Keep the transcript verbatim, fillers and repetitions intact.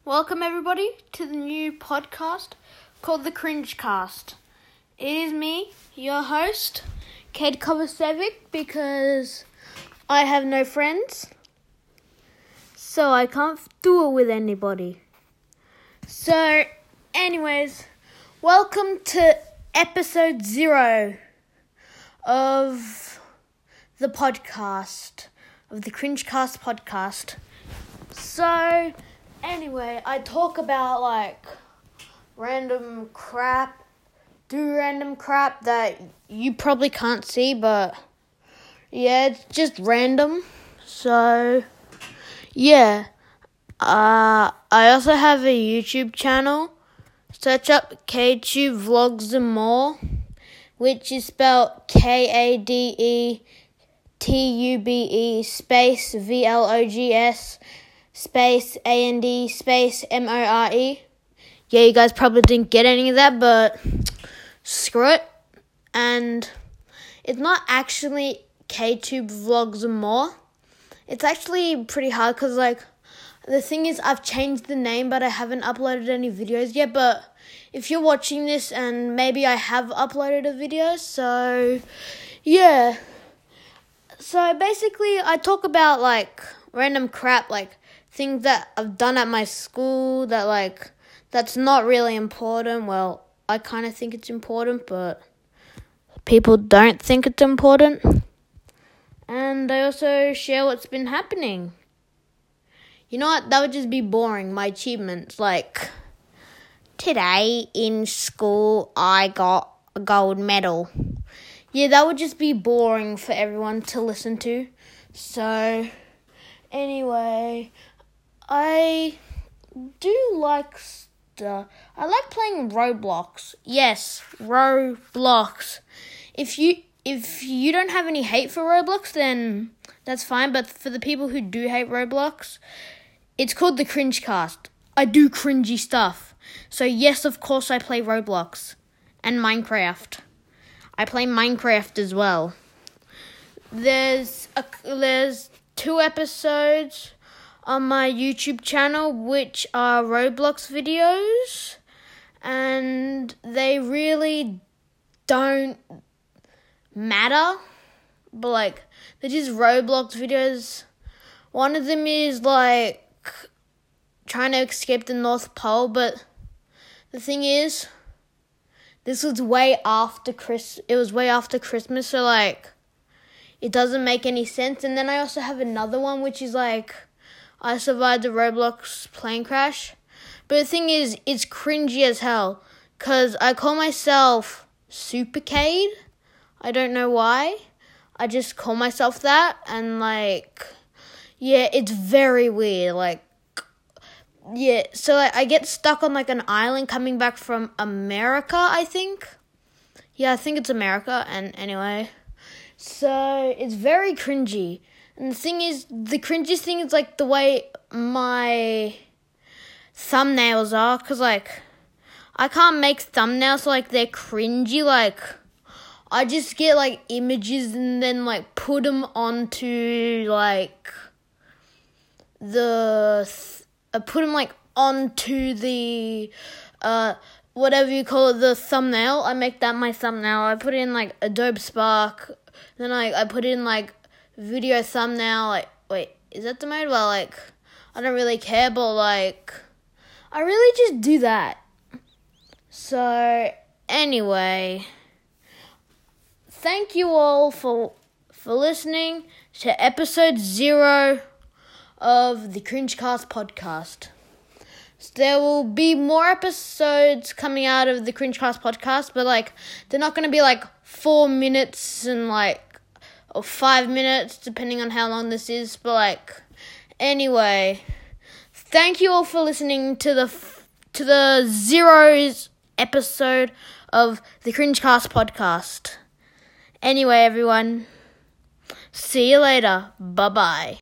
Welcome everybody to the new podcast called The Cringe Cast. It is me, your host, Ked Kovacevic, because I have no friends, so I can't do it with anybody. So, anyways, welcome to episode zero of the podcast, of the Cringe Cast podcast. So, anyway, I talk about, like, random crap, do random crap that you probably can't see, but, yeah, it's just random. So, yeah. Uh, I also have a YouTube channel. Search up KTube Vlogs and More, which is spelled K A D E T U B E space V L O G S space A N D space M O R E. Yeah, you guys probably didn't get any of that, but screw it. And it's not actually KTube Vlogs and More. It's actually pretty hard because, like, the thing is I've changed the name, but I haven't uploaded any videos yet. But if you're watching this, and maybe I have uploaded a video, so yeah. So basically I talk about, like, random crap, like things that I've done at my school that, like, that's not really important. Well, I kind of think it's important, but people don't think it's important. And I also share what's been happening. You know what? That would just be boring, my achievements. Like, today in school, I got a gold medal. Yeah, that would just be boring for everyone to listen to. So, anyway, I do like stuff. I like playing Roblox. Yes, Roblox. If you if you don't have any hate for Roblox, then that's fine. But for the people who do hate Roblox, it's called the Cringe Cast. I do cringy stuff. So yes, of course I play Roblox and Minecraft. I play Minecraft as well. There's a, there's two episodes on my YouTube channel which are Roblox videos, and they really don't matter, but, like, they're just Roblox videos. One of them is, like, trying to escape the North Pole, but the thing is, this was way after Chris. It was way after Christmas, so, like, it doesn't make any sense. And then I also have another one, which is, like, I survived the Roblox plane crash. But the thing is, it's cringy as hell, because I call myself Supercade. I don't know why. I just call myself that, and, like, yeah, it's very weird. Like, yeah, so, like, I get stuck on, like, an island coming back from America, I think. Yeah, I think it's America, and anyway. So, it's very cringy. And the thing is, the cringiest thing is, like, the way my thumbnails are, because, like, I can't make thumbnails so, like, they're cringy. Like, I just get, like, images and then, like, put them onto, like, the, th- I put them, like, onto the, uh, whatever you call it, the thumbnail. I make that my thumbnail. I put in, like, Adobe Spark, then I, I put in, like, video thumbnail. Like, wait, is that the mode? Well, like, I don't really care, but, like, I really just do that. So, anyway, thank you all for for listening to episode zero of the Cringe Cast podcast. So there will be more episodes coming out of the Cringe Cast podcast, but, like, they're not going to be, like, four minutes and, like, or five minutes, depending on how long this is. But, like, anyway, thank you all for listening to the to the zeros episode of the Cringe Cast podcast. Anyway, everyone, see you later. Bye bye.